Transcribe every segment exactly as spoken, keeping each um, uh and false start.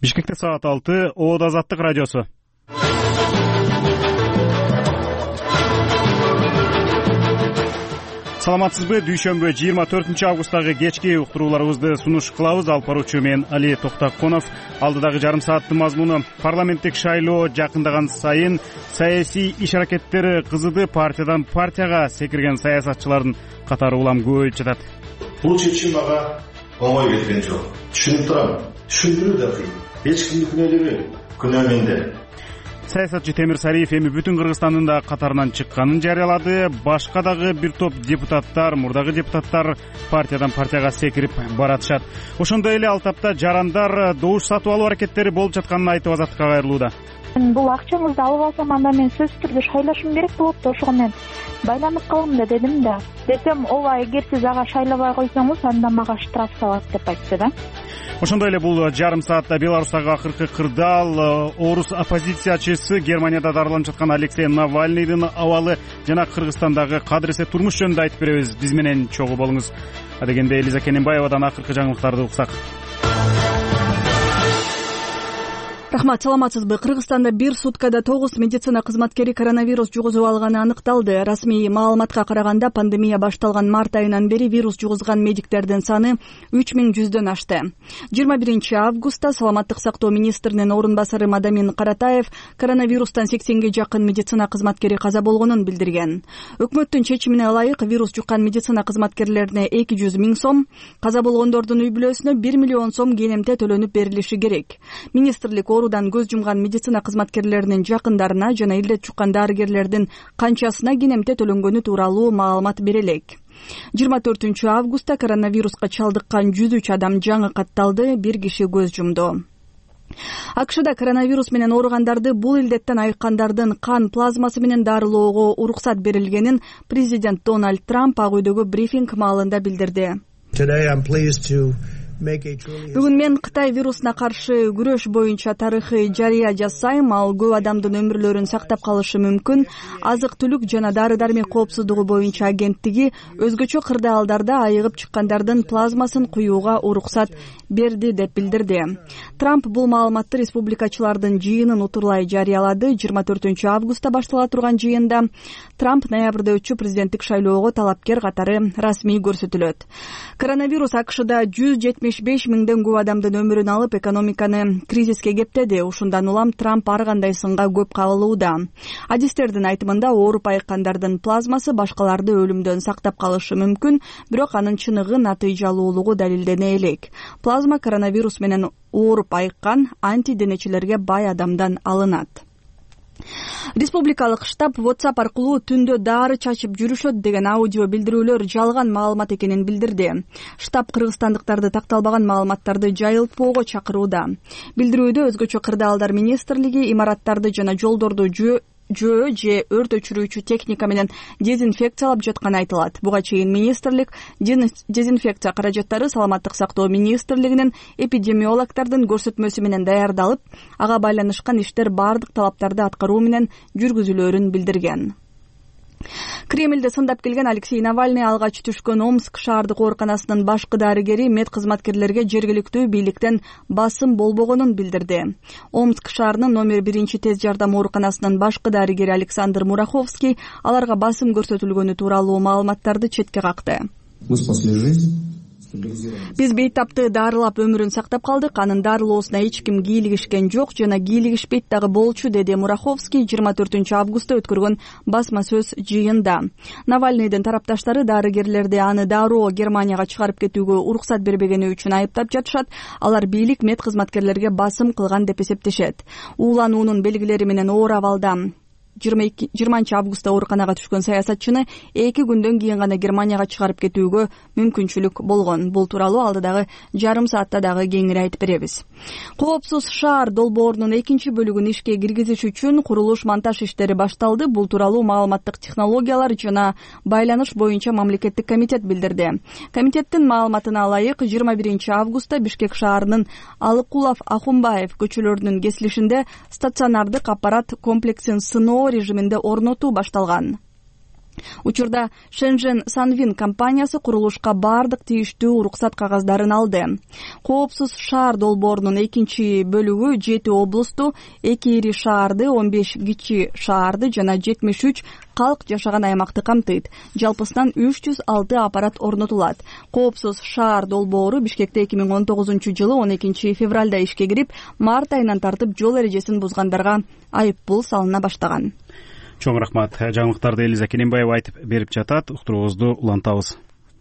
Бишкекте саат алты, Оодо Азаттык радиосу. Саламатсызбы? Дүйшөмбү жыйырма төртүнчү августагы кечки уктурууларыбызды сунуш кылабыз. Алып баруучу мен Али Токтоконов. Алдыдагы жарым сааттын мазмуну: парламенттик шайлоо жакындаган сайын саясий иш-аракеттери кызыды, партиядан партияга секирген саясатчылардын катары улам көбөйүп жатат. Бул чечим мага оңой кеткен жок. Түшүнүп турам. Түшүндүрүү да кыйын. Эч кимдин күнөөлөрү күнөө менде. Саясатчы Темир Сариев эми бүтүн Кыргызстандын да катарынан чыкканын жарыялады. Башка дагы бир топ депутаттар, мурдагы депутаттар партиядан партияга секирип баратышат. Ошондой эле ал тапта жарандар добуш сатып алуу аракеттери болуп жатканын айтып Азаттыкка кайрылууда. Бул акчаңызды алып алсам, анда мен сөзсүз түрдө шайлашым керек болот да, ошого мен байланып калам да дедим да. Десем, ооба, эгер сиз ага шайлабай койсоңуз, анда мага штраф салат деп айтты да. Ошондой эле бул жарым саатта Беларустагы акыркы кырдаал, орус оппозициячысы, Германияда дарыланып жаткан Алексей Навальныйдын абалы жана Кыргызстандагы кадыресе турмуш жөнүндө айтып беребиз. Биз менен чогуу болуңуз. Адегенде Элиза Кененбаевадан акыркы жаңылыктарды уксак. Рахмат, саламатсызбы? Кыргызстанда бир суткада тогуз медицина кызматкери коронавирус жугузуп алганы аныкталды. Расмий маалыматка караганда, пандемия башталган март айынан бери вирус жугузган медиктердин саны үч миң жүздөн ашты. жыйырма биринчи августта саламаттык сактоо министринин орун басары Мадамин Каратаев коронавирустан сексенге жакын медицина кызматкери каза болгонун билдирген. Өкмөттүн чечимине ылайык вирус жуккан медицина кызматкерлерине эки жүз миң сом, каза болгондордун үй бүлөсүнө бир миллион сом кенемте төлөнүп берилиши керек. Министрлик оорудан көз жумган медицина кызматкерлеринин жакындарына жана илдет жуккан дарыгерлердин канчасына кенемте төлөнгөнү тууралуу маалымат бере элек. жыйырма төртүнчү августта коронавируска чалдыккан жүз үч адам жаңы катталды, бир киши көз жумду. АКШда коронавирус менен ооругандарды бул илдеттен айыккандардын кан плазмасы менен дарылоого уруксат берилгенин президент Дональд Трамп Ак үйдөгү брифинг маалында билдирди. Бүгүн мен Кытай вирусуна каршы күрөш боюнча тарыхый жарыя жасайм. Ал көп адамдын өмүрлөрүн сактап калышы мүмкүн. Азык-түлүк жана дары-дармек коопсуздугу боюнча агенттиги өзгөчө кырдаалдарда айыгып чыккандардын плазмасын куюуга уруксат берди деп билдирди. Трамп бул маалыматты республикачылардын жыйынын утурлай жарыялады. жыйырма төртүнчү августта баштала турган жыйында Трамп ноябрда өтчү президенттик шайлоого талапкер катары расмий көрсөтүлөт. Коронавирус АКШда жүз жетимиш беш миңден көп адамдын өмүрүн алып, экономиканы кризиске кептеди. Ушундан улам Трамп ар кандай сынга көп кагылууда. Адистердин айтымында, ооруп айыккандардын плазмасы башкаларды өлүмдөн сактап калышы мүмкүн, бирок анын чыныгы натыйжалуулугу далилдене элек. Плазма коронавирус менен ооруп айыккан антиденечилерге бай адамдан алынат. Республикалык штаб WhatsApp аркылуу түндө дары чачып жүрүшөт деген аудио билдирүүлөр жалган маалымат экенин билдирди. Штаб кыргызстандыктарды такталбаган маалыматтарды жайылтпоого чакырууда. Билдирүүдө өзгөчө кырдаалдар министрлиги имараттарды жана жолдорду жөө жөө же өрт өчүрүүчү техника менен дезинфекциялап жатканы айтылат. Буга чейин министрлик дезинфекция каражаттары саламаттык сактоо министрлигинин эпидемиологдордун көрсөтмөсү менен даярдалып, ага байланышкан иштер бардык талаптарды аткаруу менен жүргүзүлөөрүн билдирген. Кремльде сындап келген Алексей Навальный алгач түшкөн Омск шаардык ооруканасынын башкы дарыгери мед кызматкерлерге жергиликтүү бийликтен басым болбогонун билдирди. Омск шаарынын номер биринчи тез жардам ооруканасынын башкы дарыгери Александр Мураховский аларга басым көрсөтүлгөнү тууралуу маалыматтарды четке какты. Биз бейтапты дарылап өмүрүн сактап калдык. Анын дарылоосуна эч ким кийлигишкен жок жана кийлигишпейт дагы болчу, деди Мураховский жыйырма төртүнчү августта өткөргөн басма сөз жыйында. Навальныйдын тарапташтары дарыгерлерди аны дароо Германияга чыгарып кетүүгө уруксат бербегени үчүн айыптап жатышат. Алар бийлик мед кызматкерлерге басым кылган деп эсептешет. Уулануунун белгилери менен оор абалда жыйырманчы августта ооруканага түшкөн саясатчыны эки күндөн кийин гана Германияга чыгарып кетүүгө мүмкүнчүлүк болгон. Бул тууралуу алдыдагы жарым саатта дагы кеңири айтып беребиз. Коопсуз шаар долбоорунун экинчи бөлүгүн ишке киргизиш үчүн курулуш монтаж иштери башталды. Бул тууралуу маалыматтык технологиялар жана байланыш боюнча мамлекеттик комитет билдирди. Комитеттин маалыматына ылайык, жыйырма биринчи августта Бишкек шаарынын Алыкулов, Ахунбаев көчөлөрүнүн кесилишинде стационардык аппарат комплексин сыноо режиминде орнотуу башталган. Учурда Шэньчжэнь Санвин компаниясы курулушка бардык тийиштүү уруксат кагаздарын алды. Коопсуз шаар долбоорунун экинчи бөлүгү жети облусту, эки ири шаарды, он беш кичи шаарды жана жетимиш үч калк жашаган аймакты камтыйт. Жалпысынан үч жүз алты аппарат орнотулат. Коопсуз шаар долбоору Бишкекте эки миң он тогузунчу жылы он экинчи февралда ишке кирип, март айынан тартып жол эрежесин бузгандарга айыппул салына баштаган. Чоң рахмат. Жаңылыктарды Элиза Келенбаева айтып берип жатат. Уктуруубузду улантабыз.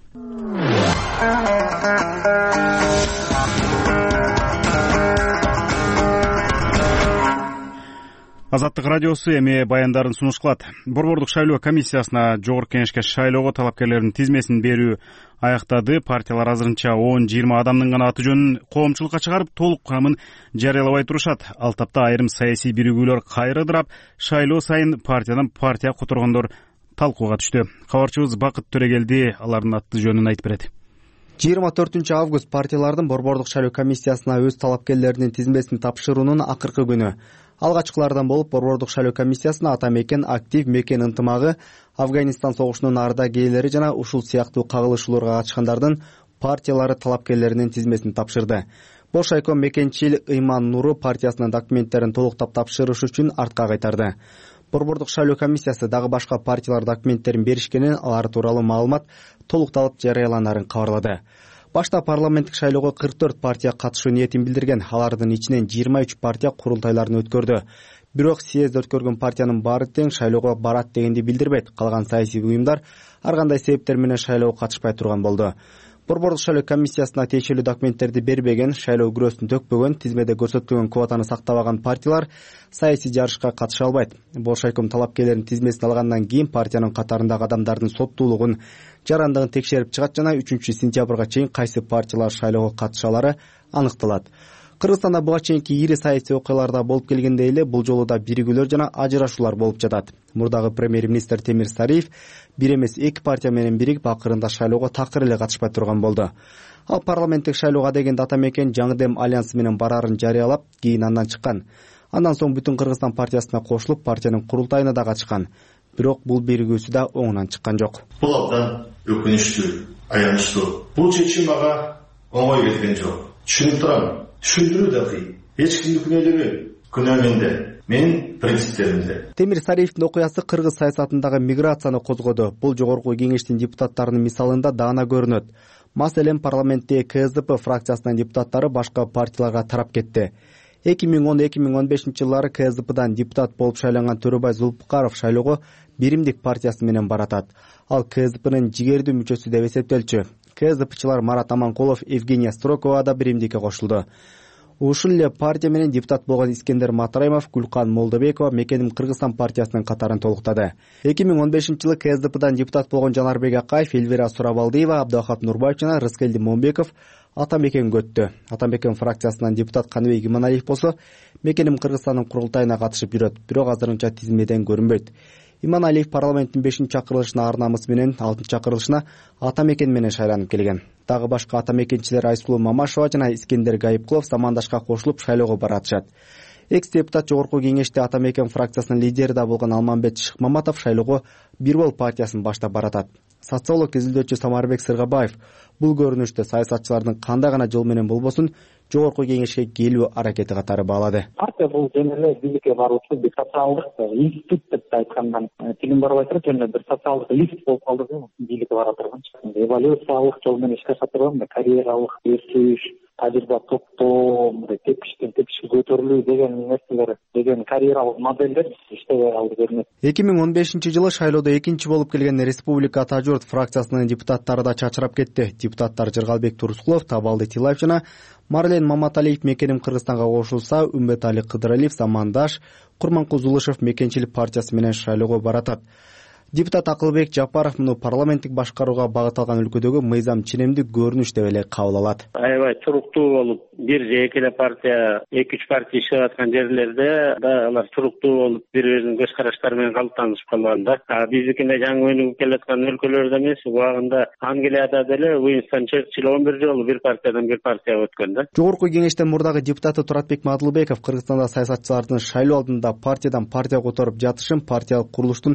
Азаттык радиосу эми баяндарын сунуш кылат. Борбордук шайлоо комиссиясына жогорку кеңешке шайлоого талапкерлердин тизмесин берүү аяктады. Партиялар азырынча он жыйырма адамдын гана аты жөнүн коомчулукка чыгарып, толук курамын жарыялабай турушат. Ал тапта айрым саясий биригүүлөр кайра ыдырап, шайлоо сайын партиядан партия которгондор талкууга түштү. Кабарчыбыз Бакыт Төрегелди алардын аты жөнүн айтып берет. жыйырма төртүнчү август партиялардын борбордук шайлоо комиссиясына өз талапкерлеринин тизмесин тапшыруунун акыркы күнү. Алгачкылардан болуп борбордук шайлоо комиссиясына ата мекен, актив мекен ынтымагы, Афганистан согушунун ардагерлери жана ушул сыяктуу кагылышууларга катышкандардын партиялары талапкерлеринин тизмесин тапшырды. Бош айком мекенчил Ыйман Нуру партиясынын документтерин толуктап тапшырыш үчүн артка кайтарды. Борбордук шайлоо комиссиясы дагы башка партиялар документтерин беришкенин, алар тууралуу маалымат толукталып жарыяланарын кабарлады. Башта парламенттик шайлоого кырк төрт партия катышуу ниетин билдирген. Алардын ичинен жыйырма үч партия курултайларын өткөрдү. Бирок съезд өткөргөн партиянын баары тең шайлоого барат дегенди билдирбейт. Калган саясий уюмдар ар кандай себептер менен шайлоого катышпай турган болду. Борбордук шайлоо комиссиясына тиешелүү документтерди бербеген, шайлоо күрөсүн төкпөгөн, тизмеде көрсөтүлгөн квотаны сактабаган партиялар саясий жарышка катыша албайт. Бош айком талапкерлердин тизмесин алгандан кийин партиянын катарындагы адамдардын соттуулугун, жарандыгын текшерип чыгат жана үчүнчү сентябрга чейин кайсы партиялар шайлоого катышалары аныкталат. Кыргызстанда буга чейинки ири саясий окуяларда болуп келгендей эле бул жолу да биригүүлөр жана ажырашуулар болуп жатат. Мурдагы премьер-министр Темир Сариев бир эмес эки партия менен биригип акырында шайлоого такыр эле катышпай турган болду. Ал парламенттик шайлоого деген ата мекен жаңы дем альянсы менен бараарын жарыялап, кийин андан чыккан. Андан соң Бүтүн Кыргызстан партиясына кошулуп, партиянын курултайына да катышкан. Бирок бул биригүүсү да оңунан чыккан жок. Бул абдан өкүнүчтүү, аянычтуу. Бул чечим мага оңой кеткен жок. Түшүнүп турам. Түшүндүрүү да кыйын. Эч кимдин күнөөлүгү күнөө менде, менин принциптеримде. Темир Сариевдин окуясы кыргыз саясатындагы миграцияны козгоду. Бул жогорку кеңештин депутаттарынын мисалында даана көрүнөт. Маселен, парламентте КСДП фракциясынын депутаттары башка партияларга тарап кетти. эки миң он эки миң он бешинчи жылдары КСДПдан депутат болуп шайланган Төрөбай Зулпукаров шайлоого Биримдик партиясы менен баратат. Ал КСДПнын жигердүү мүчөсү деп эсептелчү. КСДПчылар Марат Аманкулов, Евгения Строкова да Биримдикке кошулду. Ушул эле партия менен депутат болгон Искендер Матраимов, Гүлкан Молдобекова Мекеним Кыргызстан партиясынын катарын толуктады. эки миң он бешинчи жылы КСДПдан депутат болгон Жанарбек Акаев, Эльвира Сурабалдиева, Абдыахат Нурбаев жана Рыскелди Момбеков ата мекенге өттү. Ата мекен фракциясынан депутат Каныбек Иманалиев болсо Мекеним Кыргызстандын курултайына катышып жүрөт, бирок азырынча тизмеден көрүнбөйт. Иманалиев парламенттин бешинчи чакырылышына ар намысы менен, алтынчы чакырылышына ата мекен менен шайланып келген. Дагы башка ата мекенчилер Айсулуу Мамашева жана Искендер Гайыпкулов замандашка кошулуп шайлоого баратышат. Экс депутат жогорку кеңеште ата мекен фракциясынын лидери да болгон Алмамбет Шыкмаматов шайлоого Бир Бол партиясын баштап баратат. Социолог, изилдөөчү Самарбек Сыргабаев бул көрүнүштү саясатчылардын кандай гана жол менен болбосун жогорку кеңешке келүү аракети катары баалады. Партия бул жөн эле бийликке баруучу бир социалдык институт деп айткандан тилин барбай туруп, жөн эле бир социалдык лифт болуп калды да бийликке бара турганчы. Эволюциялык жол менен ишке аша турган, карьералык өсүш, тажрыйба топтоо, тепкичтен тепкичке көтөрүлүү деген нерселер, деген карьералык моделдер иштебей калды көрүнөт. эки миң он бешинчи жылы шайлоодо экинчи болуп келген Республика Ата журт фракциясынын депутаттары да чачырап кетти. Депутаттар Жыргалбек Турскулов, Табалды Тилаев жана Марлен Маматалиев Мекеним Кыргызстанга кошулса, Үмбетали Кыдыралиев, Замандаш, Курманкул Зулышев Мекенчилик партиясы менен шайлоого баратат. Депутат Акылбек Жапаров муну парламенттик башкарууга багыт алган өлкөдөгү мыйзам ченемдик көрүнүш деп эле кабыл алат. Аябай туруктуу болуп, бир же эки эле партия, эки үч партия иштеп аткан жерлерде да алар туруктуу болуп, бири-биринин көз караштары менен калыптанышып калган да. Биздикине жаңы өнүгүп келаткан өлкөлөрдө эмес, убагында Англияда деле Уинстон Черчилль он бир жолу бир партиядан бир партияга өткөн да. Жогорку кеңештен мурдагы депутаты Туратбек Мадылбеков Кыргызстанда саясатчылардын шайлоо алдында партиядан партия которуп жатышын партиялык курулуштун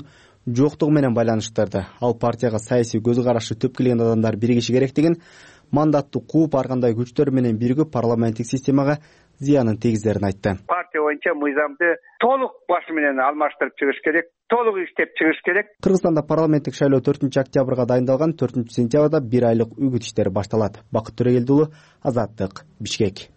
жоктугу менен байланыштырды. Ал партияга саясий көз карашы төп келген адамдар биригиши керектигин, мандатты кууп ар кандай күчтөр менен биригип парламенттик системага зыянын тийгизерин айтты. Партия боюнча мыйзамды толук башы менен алмаштырып чыгыш керек, толук иштеп чыгыш керек. Кыргызстанда парламенттик шайлоо төртүнчү октябрга дайындалган, төртүнчү сентябрда бир айлык үгүт иштери башталат. Бакыт Төрөгелди уулу, Азаттык, Бишкек.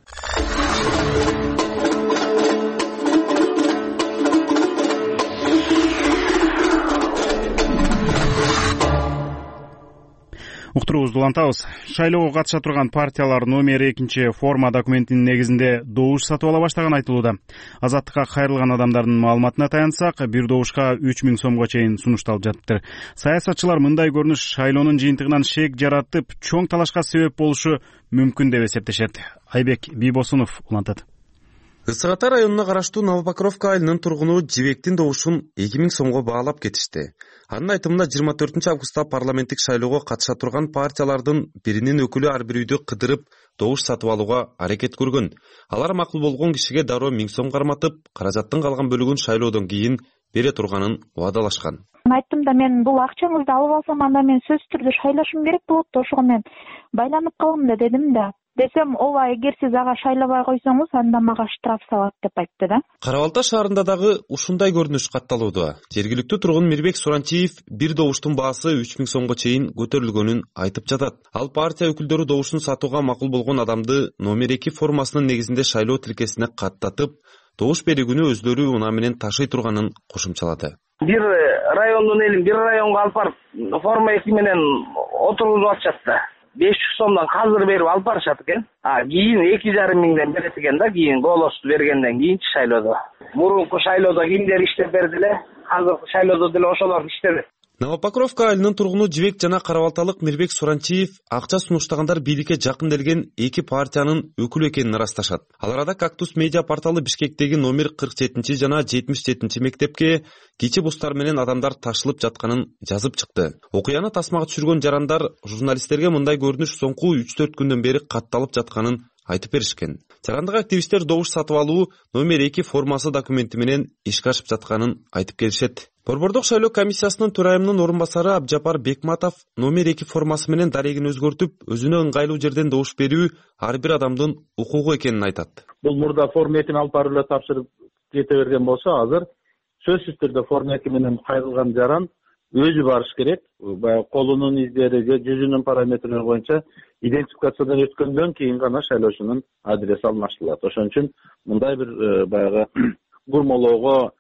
Уктуруубузду улантабыз. Шайлоого катыша турган партиялар номер экинчи форма документинин негизинде добуш сатып ала баштаганы айтылууда. Азаттыкка кайрылган адамдардын маалыматына таянсак, бир добушка үч миң сомго чейин сунушталып жатыптыр. Саясатчылар мындай көрүнүш шайлоонун жыйынтыгынан шек жаратып, чоң талашка себеп болушу мүмкүн деп эсептешет. Айбек Бийбосунов улантат. Ысык Ата районуна караштуу Новопокровка айылынын тургуну Жибектин добушун эки миң сомго баалап кетишти. Анын айтымында жыйырма төртүнчү августта парламенттик шайлоого катыша турган партиялардын биринин өкүлү ар бир үйдү кыдырып добуш сатып алууга аракет көргөн. Алар макул болгон кишиге дароо миң сом карматып, каражаттын калган бөлүгүн шайлоодон кийин бере турганын убадалашкан. Айттым да, мен бул акчаңызды алып алсам, анда мен сөзсүз түрдө шайлашым керек болот да, ошого мен байланып калам да дедим да. Десем, ооба, эгер сиз ага шайлабай койсоңуз, анда мага штраф салат деп айтты да. Кара Балта шаарында дагы ушундай көрүнүш катталууда. Жергиликтүү тургун Мирбек Суранчиев бир добуштун баасы үч миң сомго чейин көтөрүлгөнүн айтып жатат. Ал партия өкүлдөрү добушун сатууга макул болгон адамды номер эки формасынын негизинде шайлоо тилкесине каттатып, добуш берүүгүнү өздөрү унаа менен ташый турганын кошумчалады. Бир райондун элин бир районго алып барып форма эки менен отургузуп атышат да. беш жүз сомдон казыр берип алып барышат экен. А кийин эки жарым миңден берет экен да, кийин голосту бергенден кийинчи шайлоодо. Мурунку шайлоодо кимдер иштеп берди эле, азыркы шайлоодо деле ошолор иштеди. Новопокровка айылынын тургуну Жибек жана Кара Балталык Мирбек Суранчиев акча сунуштагандар бийликке жакын делген эки партиянын өкүлү экенин ырасташат. Ал арада Кактус медиа порталы Бишкектеги номер кырк жетинчи жана жетимиш жетинчи мектепке кичи бустар менен адамдар ташылып жатканын жазып чыкты. Окуяны тасмага түшүргөн жарандар журналисттерге мындай көрүнүш соңку үч төрт күндөн бери катталып жатканын айтып беришкен. Жарандык активисттер добуш сатып алуу номер эки формасы документи менен ишке ашып жатканын айтып келишет. Борбордук шайлоо комиссиясынын төрайымынын орун басары Абжапар Бекматов номер эки формасы менен дарегин өзгөртүп, өзүнө ыңгайлуу жерден добуш берүү ар бир адамдын укугу экенин айтат. Бул мурда форма экини алып барып эле тапшырып кете берген болсо, азыр сөзсүз түрдө форма эки менен кайрылган жаран өзү барыш керек. Баягы колунун издери же жүзүнүн параметрлери боюнча идентификациядан өткөндөн кийин гана шайлоочунун адреси алмаштырылат. Ошон үчүн мындай бир баягы бурмалоого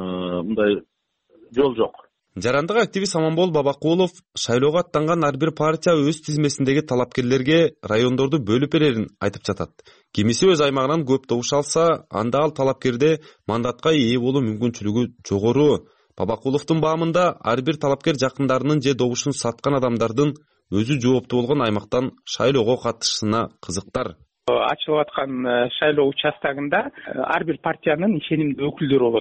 мындай жол жок. Жарандык активист Аманбол Бабакулов шайлоого аттанган ар бир партия өз тизмесиндеги талапкерлерге райондорду бөлүп берерин айтып жатат. Кимиси өз аймагынан көп добуш алса, анда ал талапкерде мандатка ээ болуу мүмкүнчүлүгү жогору. Бабакуловдун баамында ар бир талапкер жакындарынын же добушун саткан адамдардын өзү жооптуу болгон аймактан шайлоого катышына кызыктар. Ачылып аткан шайлоо участогунда ар бир партиянын ишенимдүү өкүлдөрү болот.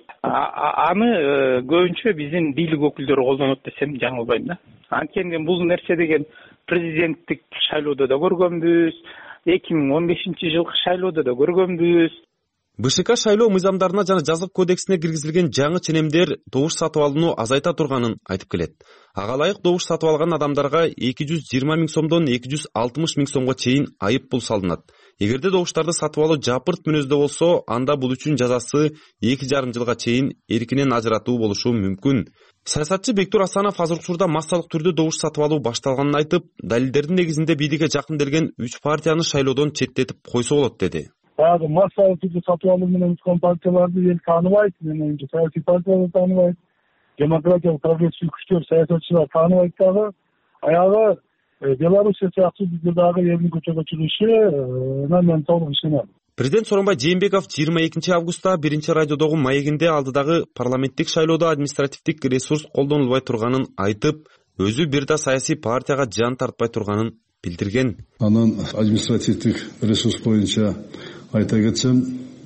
Аны көбүнчө биздин бийлик өкүлдөрү колдонот десем жаңылбайм да. Анткени бул нерсе деген президенттик шайлоодо да көргөнбүз, эки миң он бешинчи жылкы шайлоодо да көргөнбүз. БШК шайлоо мыйзамдарына жана жазык кодексине киргизилген жаңы ченемдер добуш сатып алууну азайта турганын айтып келет. Ага ылайык добуш сатып алган адамдарга эки жүз жыйырма миң сомдон эки жүз алтымыш миң сомго чейин айып пул салынат. Эгерде добуштарды сатып алуу жапырт мүнөздө болсо, анда бул үчүн жазасы эки жарым жылга чейин эркинен ажыратуу болушу мүмкүн. Саясатчы Бектур Асанов азыркы учурда массалык түрдө добуш сатып алуу башталганын айтып, далилдердин негизинде бийликке жакын делген үч партияны шайлоодон четтетип койсо болот деди. Баягы массалык түрдө сатып алуу менен өткөн партияларды эл тааныбайт, менин саясий партиялар тааныбайт, демократиялык прогрессив күчтөр, саясатчылар тааныбайт дагы. Аягы Белоруссия сыяктуу бизде дагы элдин көчөгө чыгышы мен толук ишенем. Президент Сооронбай Жээнбеков жыйырма экинчи августта биринчи радиодогу маегинде алдыдагы парламенттик шайлоодо административдик ресурс колдонулбай турганын айтып, өзү бир да саясий партияга жан тартпай турганын билдирген. Анан административдик ресурс боюнча айта кетсем,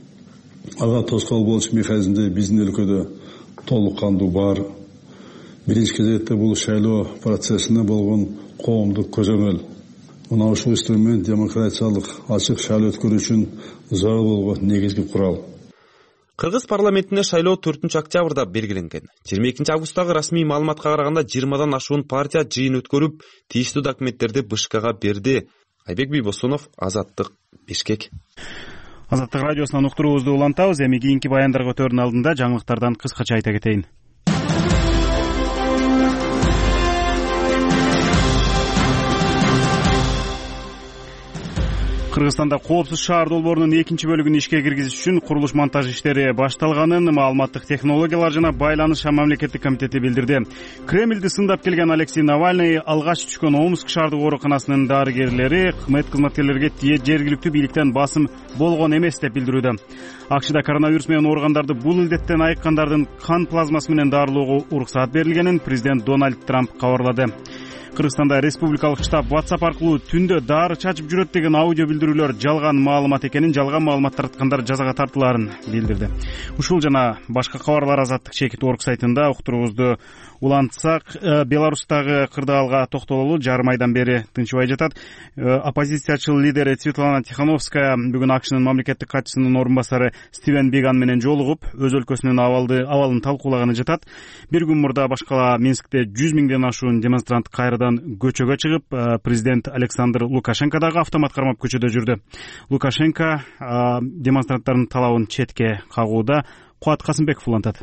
ага тоскоол болуш механизмде биздин өлкөдө толук кандуу бар. Биринчи кезекте бул шайлоо процессине болгон коомдук көзөмөл. Мына ушул инструмент демократиялык ачык шайлоо өткөрүү үчүн зарыл болгон негизги курал. Кыргыз парламентине шайлоо төртүнчү октябрда белгиленген. жыйырма экинчи августтагы расмий маалыматка караганда жыйырмадан ашуун партия жыйын өткөрүп, тийиштүү документтерди БШКга берди. Айбек Бийбосунов, Азаттык, Бишкек. Азаттык радиосунан уктуруубузду улантабыз. Эми кийинки баяндарга өтөөрдүн алдында жаңылыктардан кыскача айта кетейин. Кыргызстанда коопсуз шаар долбоорунун экинчи бөлүгүн ишке киргизиш үчүн курулуш монтаж иштери башталганын маалыматтык технологиялар жана байланыш мамлекеттик комитети билдирди. Кремльди сындап келген Алексей Навальный алгач түшкөн Омск шаардык ооруканасынын дарыгерлери кызмет кызматкерлерге тие жергиликтүү бийликтен басым болгон эмес деп билдирүүдө. АКШда коронавирус менен ооругандарды бул илдеттен айыккандардын кан плазмасы менен дарылоого уруксаат берилгенин президент Дональд Трамп кабарлады. Кыргызстанда республикалык штаб WhatsApp аркылуу түндө дары чачып жүрөт деген аудио билдирүүлөр жалган маалымат экенин, жалган маалымат тарткандар жазага тартылаарын билдирди. Ушул жана башка кабарлар Азаттык чекит орг сайтында уктуруубузду улантсак, Беларустагы кырдаалга токтололу. Жарым айдан бери тынчыбай жатат. Оппозициячыл лидери Светлана Тихановская бүгүн АКШнын мамлекеттик катчысынын орун басары Стивен Биган менен жолугуп, өз өлкөсүнүн абалды абалын талкуулаганы жатат. Бир күн мурда башкала Минскте жүз миңден ашуун демонстрант кайрадан көчөгө чыгып, президент Александр Лукашенко дагы автомат кармап көчөдө жүрдү. Лукашенко демонстранттардын талабын четке кагууда. Куат Касымбеков улантат.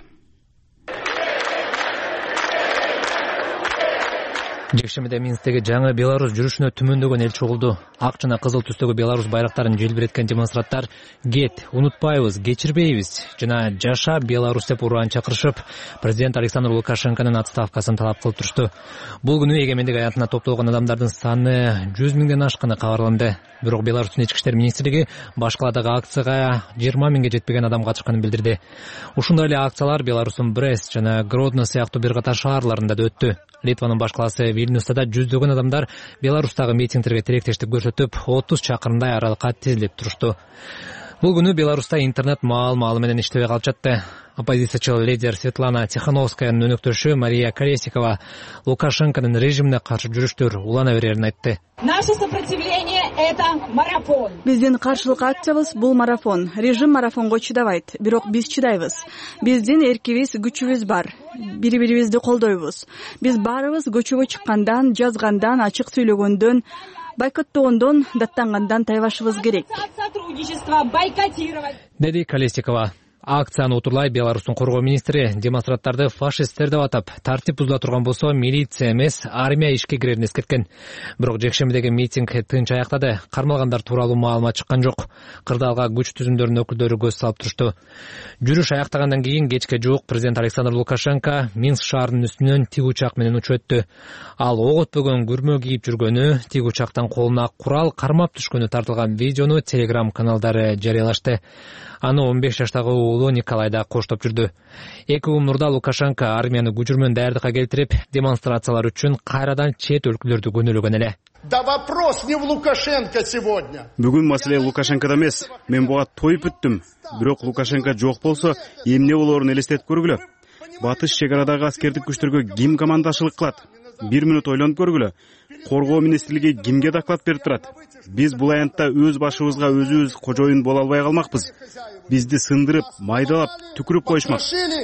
Жекшемиде Минсктеги жаңы Беларусь жүрүшүнө түмөндөгөн эл чогулду. Ак жана кызыл түстөгү Беларусь байрактарын желбиреткен демонстранттар «Кет, унутпайбыз, кечирбейбиз» жана «Жаша Беларусь» деп ураан чакырышып, президент Александр Лукашенконун отставкасын талап кылып турушту. Бул күнү эгемендик аянтына топтолгон адамдардын саны жүз миңден ашканы кабарланды. Бирок Беларустун ички иштер министрлиги башкаладагы акцияга жыйырма миңге жетпеген адам катышканын билдирди. Ушундай эле акциялар Беларустун Брест жана Гродно сыяктуу бир катар шаарларында да өттү. Литванын баш калаасы Вильнюста да жүздөгөн адамдар Беларустагы митингтерге тилектештик көрсөтүп, отуз чакырымдай аралыкка тизилип турушту. Бул күнү Беларуста интернет маал-маалы менен иштебей калып жатты. Оппозициячыл лидер Светлана Тихановскаянын өнөктөшү Мария Колесникова Лукашенконун режимине каршы жүрүштөр улана берерин айтты. Наше сопротивление — это марафон. Биздин каршылык акциябыз бул марафон. Режим марафонго чыдабайт, бирок биз чыдайбыз. Биздин эркибиз, күчүбүз бар. Бири-бирибизди колдойбуз. Биз баарыбыз көчөгө чыккандан, жазгандан, ачык сүйлөгөндөн, бойкоттогондон, даттангандан тайбашыбыз керек. Сотрудничество бойкотировать. Деди Колесникова. Акцияны утурлай Беларустун коргоо министри демонстранттарды фашисттер деп атап, тартип бузула турган болсо милиция эмес, армия ишке кирерин эскерткен. Бирок жекшембидеги митинг тынч аяктады. Кармалгандар тууралуу маалымат чыккан жок. Кырдаалга күч түзүмдөрүнүн өкүлдөрү көз салып турушту. Жүрүш аяктагандан кийин кечке жуук президент Александр Лукашенко Минск шаарынын үстүнөн тиг учак менен учуп өттү. Ал ок өтпөгөн күрмө кийип жүргөнү, тиг учактан колуна курал кармап түшкөнү тартылган видеону Telegram каналдары жарыялашты. Аны он беш жаштагы уулу Николай да коштоп жүрдү. Эки күн мурда Лукашенко армияны күчүрмөн даярдыкка келтирип, демонстрациялар үчүн кайрадан чет өлкөлөрдү көнөлөгөн эле. Да вопрос не в Лукашенко сегодня. Бүгүн маселе Лукашенкода эмес. Мен буга тоюп бүттүм. Бирок Лукашенко жок болсо, эмне болоорун элестетип көргүлө. Батыш чек арадагы аскердик күчтөргө ким командашылык кылат? Бир мүнөт ойлонуп көргүлө. Коргоо министрлиги кимге доклад берип турат? Биз бул аянтта өз башыбызга өзүбүз кожоюн боло албай калмакпыз. Бизди сындырып, майдалап, түкүрүп коюшмак.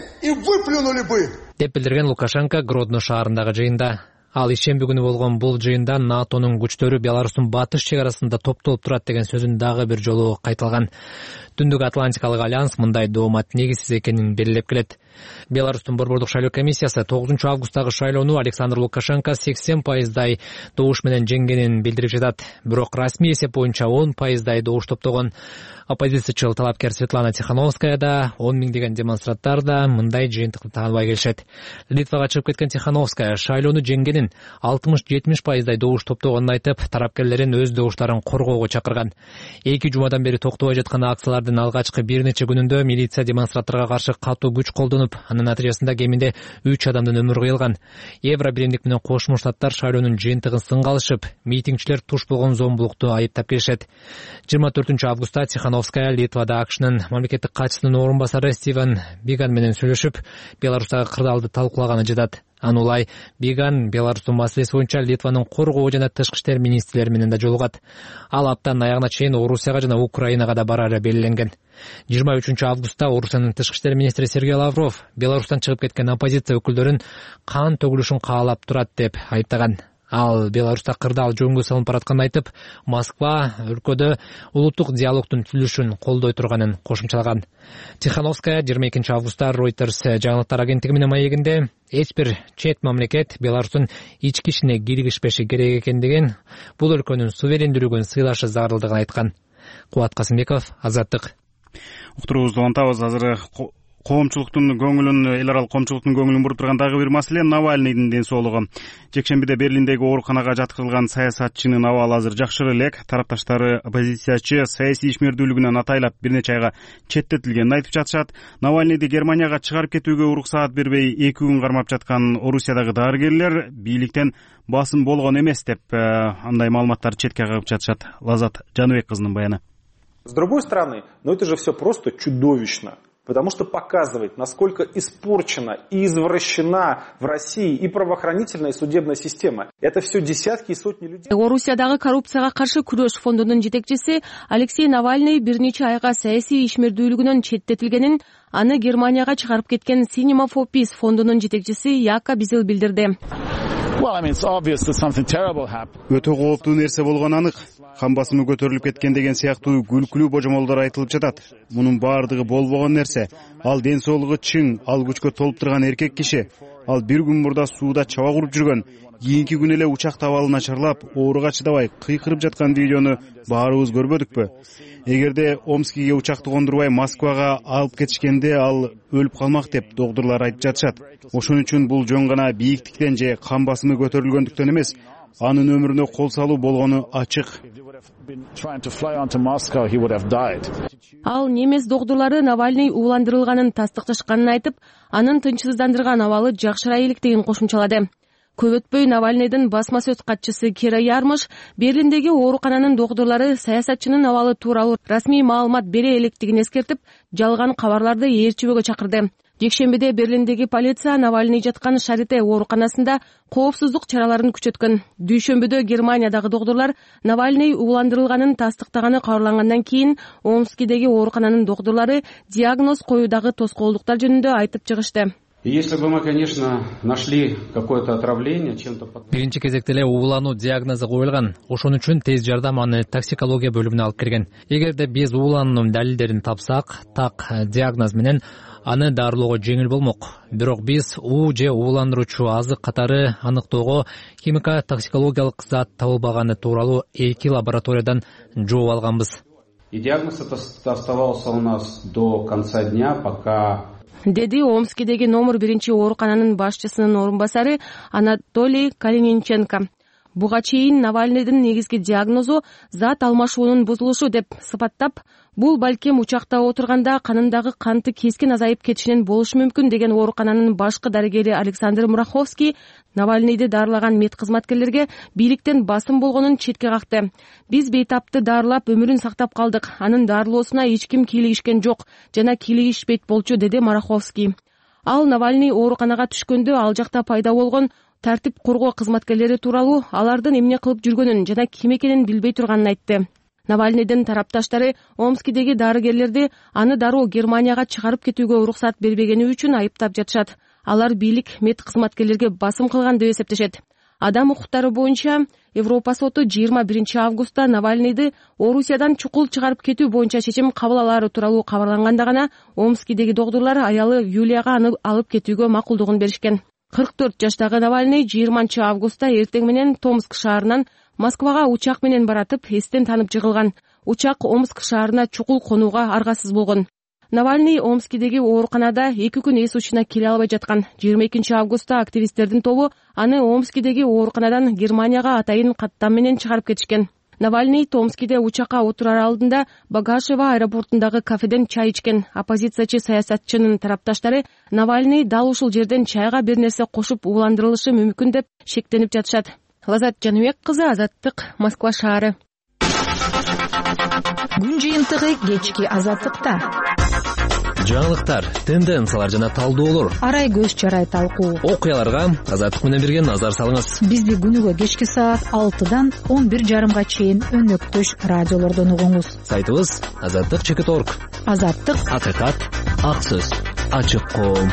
Деп билдирген Лукашенко Гродно шаарындагы жыйында. Ал ишемби күнү болгон бул жыйында НАТОнун күчтөрү Беларустун батыш чек арасында топтолуп турат деген сөзүн дагы бир жолу кайталган. Түндүк Атлантикалык альянс мындай доомат негизсиз экенин белгилеп келет. Беларустун борбордук шайлоо комиссиясы тогузунчу августтагы шайлоону Александр Лукашенко сексен пайыздай добуш менен жеңгенин билдирип жатат. Бирок расмий эсеп боюнча он пайыздай добуш топтогон. Оппозициячыл талапкер Светлана Тихановская да, он миңдеген демонстранттар да мындай жыйынтыкты тааныбай келишет. Литвага чыгып кеткен Тихановская шайлоону жеңгенин, алтымыш-жетимиш пайыздай добуш топтогонун айтып, тарапкерлерин өз добуштарын коргоого чакырган. Эки жумадан бери токтобой жаткан акциялардын алгачкы бир нече күнүндө милиция демонстранттарга каршы катуу күч колдонуп, анын натыйжасында кеминде үч адамдын өмүрү кыйылган. Евро биримдик менен Кошмо Штаттар шайлоонун жыйынтыгын сынга алышып, митингчилер туш болгон зомбулукту айыптап келишет. жыйырма төртүнчү августта Тихановская Литвада АКШнын мамлекеттик катчысынын орун басары Стивен Биган менен сүйлөшүп, Беларустагы кырдаалды талкуулаганы жатат. Анулай Биган Беларустун маселеси боюнча Литванын коргоо жана тышкы иштер министрлери менен да жолугат. Ал аптанын аягына чейин Орусияга жана Украинага да барары белгиленген. жыйырма үчүнчү августта Орусиянын тышкы иштер министри Сергей Лавров Беларустан чыгып кеткен оппозиция өкүлдөрүн кан төгүлүшүн каалап турат деп айыптаган. Ал Беларуста кырдаал жөнгө салынып баратканын айтып, Москва өлкөдө улуттук диалогдун түзүлүшүн колдой турганын кошумчалаган. Тихановская жыйырма экинчи августта Reuters жаңылыктар агенттиги менен маегинде эч бир чет мамлекет Беларустун ички ишине киргишпеши керек экендигин, бул өлкөнүн суверендүүлүгүн сыйлашы зарылдыгын айткан. Кубат Касымбеков, Азаттык. Уктуруубузду улантабыз. Азыр коомчулуктун көңүлүн, эл аралык коомчулуктун көңүлүн буруп турган дагы бир маселе — Навальныйдын ден соолугу. Жекшембиде Берлиндеги ооруканага жаткырылган саясатчынын абалы азыр жакшыры элек. Тарапташтары оппозициячы саясий ишмердүүлүгүнөн атайлап бир нече айга четтетилгенин айтып жатышат. Навальныйды Германияга чыгарып кетүүгө уруксаат бербей эки күн кармап жаткан Орусиядагы дарыгерлер бийликтен басым болгон эмес деп андай маалыматтарды четке кагып жатышат. Лазат Жаныбек кызынын баяны. С другой стороны, но это же все просто чудовищно. Потому что показывает, насколько испорчена и извращена в России и правоохранительная, и судебная система. Это все десятки и сотни людей. Орусиядагы коррупцияга каршы күрөш фондунун жетекчиси Алексей Навальный бир нече айга саясий ишмердүүлүгүнөн четтетилгенин, аны Германияга чыгарып кеткен Cinema for Peace фондунун жетекчиси Яка Бизел билдирди. Өтө кооптуу нерсе болгону анык. Кан басымы көтөрүлүп кеткен деген сыяктуу күлкүлүү божомолдор айтылып жатат. Мунун баардыгы болбогон нерсе. Ал ден соолугу чың, ал күчкө толуп турган эркек киши. Ал бир күн мурда сууда чаба куруп жүргөн. Кийинки күн эле учак табалына чарлап, ооруга чыдабай кыйкырып жаткан видеону баарыбыз көрбөдүкпү? Эгерде Омскиге учакты кондурбай Москвага алып кетишкенде ал өлүп калмак деп доктурлар айтып жатышат. Ошон үчүн бул жөн гана бийиктиктен же кан басымы көтөрүлгөндүктөн эмес, анын өмүрүнө кол салуу болгону ачык. Ал немес доктурлары Навальный ууландырылганын тастыкташканын айтып, анын тынчсыздандырган абалы жакшыра электигин кошумчалады. Көп өтпөй Навальныйдын басма сөз катчысы Кира Ярмыш Берлиндеги оорукананын доктурлары саясатчынын абалы тууралуу расмий маалымат бере электигин эскертип, жалган кабарларды ээрчибөөгө чакырды. Жекшембиде Берлиндеги полиция Навальный жаткан Шарите ооруканасында коопсуздук чараларын күчөткөн. Дүйшөмбүдө Германиядагы доктурлар Навальный ууландырылганын тастыктаганы кабарлангандан кийин Омскидеги оорукананын доктурлары диагноз коюудагы тоскоолдуктар жөнүндө айтып чыгышты. Если бы мы, конечно, нашли какое-то отравление чем-то... Биринчи кезекте эле уулануу диагнозу коюлган. Ошон үчүн тез жардам аны токсикология бөлүмүнө алып кирген. Эгерде биз уулануунун далилдерин тапсак, так диагноз менен аны дарылоого жеңил болмок. Бирок биз уу же ууландыруучу азык катары аныктоого химико-токсикологиялык зат табылбаганы тууралуу эки лабораториядан жооп алганбыз. И диагноз оставался у нас до конца дня, пока... деди Омскидеги номер биринчи оорукананын башчысынын орун басары Анатолий Калиниченко. Буга чейин Навальныйдын негизги диагнозу зат алмашуунун бузулушу деп сыпаттап, бул балким учакта отурганда канындагы канты кескин азайып кетишинен болушу мүмкүн деген оорукананын башкы дарыгери Александр Мураховский Навальныйды дарылаган мед кызматкерлерге бийликтен басым болгонун четке какты. Биз бейтапты дарылап өмүрүн сактап калдык. Анын дарылоосуна эч ким кийлигишкен жок жана кийлигишпейт болчу, деди Мураховский. Ал Навальный ооруканага түшкөндө ал жакта пайда болгон тартип коргоо кызматкерлери тууралуу алардын эмне кылып жүргөнүн жана ким экенин билбей турганын айтты. Навальныйдын тарапташтары Омскидеги дарыгерлерди аны дароо Германияга чыгарып кетүүгө уруксат бербегени үчүн айыптап жатышат. Алар бийлик мед кызматкерлерге басым кылган деп эсептешет. Адам укуктары боюнча Европа соту жыйырма биринчи августта Навальныйды Орусиядан чукул чыгарып кетүү боюнча чечим кабыл алаары тууралуу кабарланганда гана Омскидеги доктурлар аялы Юлияга аны алып кетүүгө макулдугун беришкен. кырк төрт жаштагы Навальный жыйырманчы августта эртең менен Томск шаарынан Москвага учак менен баратып, эстен танып жыгылган. Учак Омск шаарына чукул конууга аргасыз болгон. Навальный Омскидеги ооруканада эки күн эс учуна келе албай жаткан. жыйырма экинчи августта активисттердин тобу аны Омскидеги ооруканадан Германияга атайын каттам менен чыгарып кетишкен. Навальный Томскиде учакка отурар алдында Багашева аэропортундагы кафеден чай ичкен. Оппозициячы саясатчынын тарапташтары Навальный дал ушул жерден чайга бир нерсе кошуп ууландырылышы мүмкүн деп шектенип жатышат. Лазат Жаныбек кызы, Азаттык, Москва шаары. Күн жыйынтыгы кечки Азаттыкта. жаңылыктар, тенденциялар жана талдоолор, арай көз чарай талкуу, окуяларга Азаттык менен бирге назар салыңыз. Бизди күнүгө кечки саат алтыдан он бир жарымга чейин өнөктөш радиолордон угуңуз. Сайтыбыз азаттык чекит точка орг. Азаттык, акыйкат, ак сөз, ачык коом.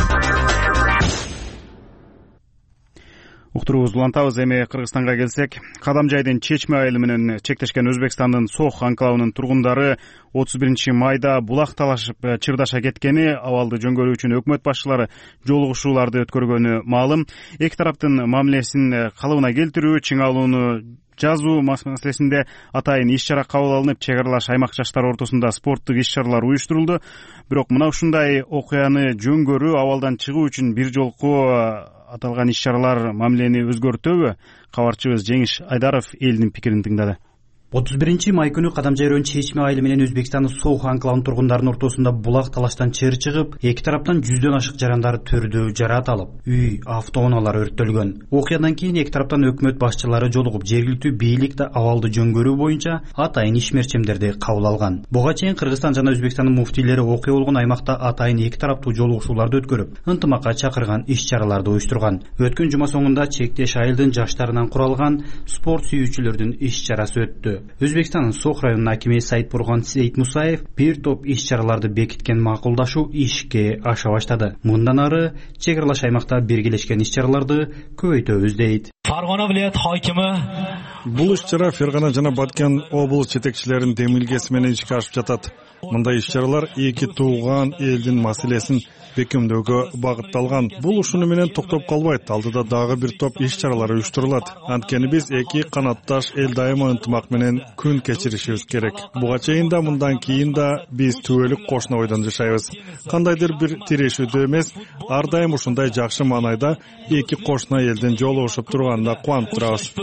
Уктуруубузду улантабыз. Эми Кыргызстанга келсек, Кадам жайдын чечме айылы менен чектешкен Өзбекстандын Сох анклавынын тургундары отуз биринчи майда булак талашып чырдаша кеткени, абалды жөнгөрүү үчүн өкмөт башчылары жолугушууларды өткөргөнү маалым. Эки тараптын мамилесин калыбына келтирүү, чыңалууну жазуу маселесинде атайын иш-чара кабыл алынып, чек аралаш аймак жаштары ортосунда спорттук иш-чаралар уюштурулду. Бирок мына ушундай окуяны жөнгөрүү, абалдан чыгуу үчүн бир жолку аталган иш-чаралар мамилени өзгөртөбү? Кабарчыбыз Жеңиш Айдаров элдин пикирин тыңдады. отуз биринчи май күнү Кадам жайрын чечме айылы менен Өзбекстандын Сох анклавынын тургундарынын ортосунда булак талаштан чыр чыгып, эки тараптан жүздөн ашык жарандар төрдө жараат алып, үй, автоунаалар өрттөлгөн. Окуядан кийин эки тараптан өкмөт башчылары жолугуп, жергиликтүү бийлик да абалды жөнгөрүү боюнча атайын ишмерчемдерди кабыл алган. Буга чейин Кыргызстан жана Өзбекстандын муфтийлери окуя болгон аймакта атайын эки тараптуу жолугушууларды өткөрүп, ынтымакка чакырган иш-чараларды уюштурган. Өткөн жума соңунда чектеш айылдын жаштарынан куралган спорт сүйүүчүлөрдүн иш-чарасы өттү. Өзбекстандын Сох районунун акими Саидбурган Сейитмусаев бир топ иш-чараларды бекиткен макулдашуу ишке аша баштады. Мындан ары чек аралаш аймакта биргелешкен иш-чараларды көбөйтөбүз дейт. Farg'ona viloyat hokimi бул иш-чара Фергана жана Баткен облус жетекчилеринин демилгеси менен ишке ашып жатат. Мындай иш-чаралар эки тууган элдин маселесин бекемдөөгө багытталган. Бул ушуну менен токтоп калбайт. Алдыда дагы бир топ иш-чаралар уюштурулат. Анткени биз эки канатташ эл дайыма ынтымак менен күн кечиришибиз керек. Буга чейин да, мындан кийин да биз түбөлүк кошуна бойдон жашайбыз. Кандайдыр бир тирешүүдө эмес, ар дайым ушундай жакшы маанайда эки кошуна элдин жолугушуп турганына кубанып турабыз.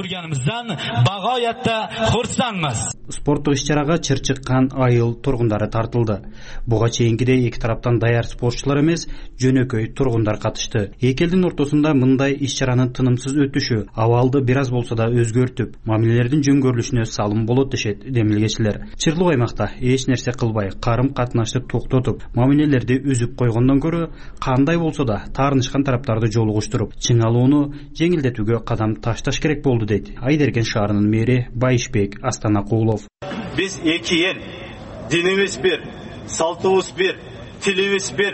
Спорттук иш-чарага чыр чыккан айыл тургундары тартылды. Буга чейинкидей эки тараптан даяр спортчулар эмес, жөнөкөй тургундар катышты. Эки элдин ортосунда мындай иш-чаранын тынымсыз өтүшү абалды бир аз болсо да өзгөртүп, мамилелердин жөнгөрүлүшүнө салым болот дешет демилгечилер. Чырлуу аймакта эч нерсе кылбай, карым-катнашты токтотуп, мамилелерди үзүп койгондон көрө, кандай болсо да таарынышкан тараптарды жолугуштуруп, чыңалууну жеңилдетүүгө кадам ташташ керек болду дейт Айдерген шаарынын мэри Байышбек Астанакулов. Биз эки эл, динибиз бир, салтыбыз бир, тилибиз бир,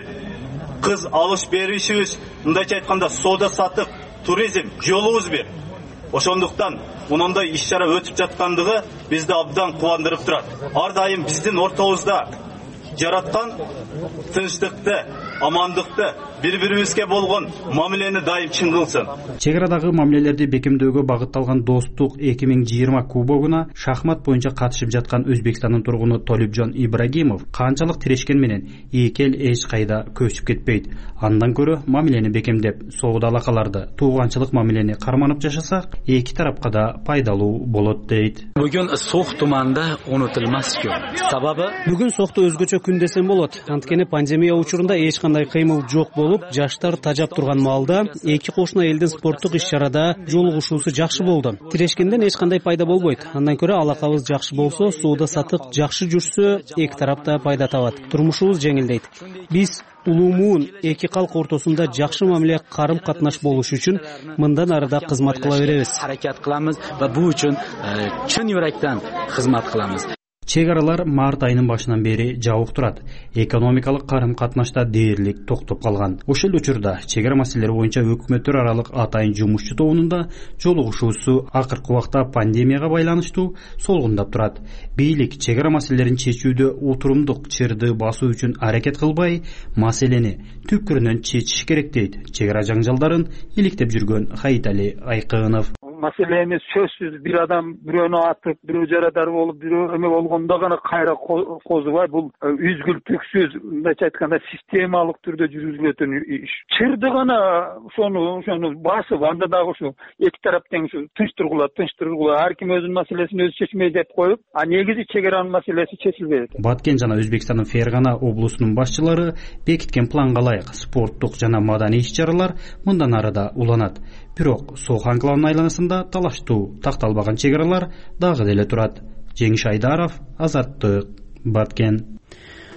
кыз алыш беришибиз, мындайча айтканда соода сатык, туризм жолубуз бир. Ошондуктан мындай иш-чара өтүп жаткандыгы бизди абдан кубандырып турат. Ар дайым биздин ортобузда жараткан тынчтыкты, амандыкты, бири-бирибизге болгон мамилени дайым чың кылсын. Чек арадагы мамилелерди бекемдөөгө багытталган Достук эки миң жыйырма кубогуна шахмат боюнча катышып жаткан Өзбекстандын тургуну Толипжон Ибрагимов канчалык тирешкен менен эки эл эч кайда көчүп кетпейт. Андан көрө мамилени бекемдеп, соода алакаларды, тууганчылык мамилени карманып жашасак, эки тарапка да пайдалуу болот дейт. Бүгүн Сох туманында унутулмас күн. Сабабы бүгүн Сохто өзгөчө күн десем болот. Анткени пандемия учурунда эч кандай кыймыл жок болуп, жаштар тажап турган маалда эки кошуна элдин спорттук иш-чарада жолугушуусу жакшы болду. Тирешкенден эч кандай пайда болбойт. Андан көрө алакабыз жакшы болсо, соода сатык жакшы жүрсө, эки тарапта пайда табат. Турмушубуз жеңилдейт. Биз улуумун эки калк ортосунда жакшы мамиле, карым-катнаш болуш үчүн мындан арыда кызмат кыла беребиз. Аракет кылабыз ва бул үчүн чын юректен кызмат кылабыз. Чек аралар март айынын башынан бери жабык турат. Экономикалык карым-катнашта дээрлик токтоп калган. Ошол учурда чек ара маселелери боюнча өкмөттөр аралык атайын жумушчу тобунун жолугушуусу акыркы убакта пандемияга байланыштуу солгундап турат. Бийлик чек ара маселелерин чечүүдө отурумдук чырды басуу үчүн аракет кылбай, маселени түпкүрүнөн чечиш керек дейт чек ара жаңжалдарын иликтеп жүргөн Хайитали Айкынов. Маселени сөзсүз бир адам бирөөнү атып, бирөө жарадар болуп, бирөө эме болгондо гана кайра козубай, бул үзгүлтүксүз, мындайча айтканда системалык түрдө жүргүзүлөтөн иш. Чырды гана ошону ошону басып, анда дагы ушу эки тарап тең ушу тынчтыргыла, тынчтыргыла, ар ким өзүнүн маселесин өзү чечмей деп коюп, а негизи чек аранын маселеси чечилбейт. Баткен жана Өзбекстандын Фергана облусунун башчылары бекиткен планга ылайык спорттук жана маданий иш-чаралар мындан арыда уланат. Бирок Сох анклавынын айланасында талаштуу такталбаган чек аралар дагы деле турат. Жеңиш Айдаров, Азаттык, Баткен.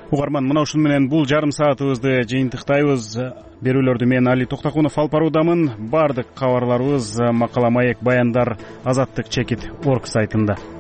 угарман, мына ушун менен бул жарым саатыбызды жыйынтыктайбыз. Берүүлөрдү мен Али Токтокунов алып баруудамын. Бардык кабарларыбыз макала, маек, баяндар азаттык чекит орг сайтында.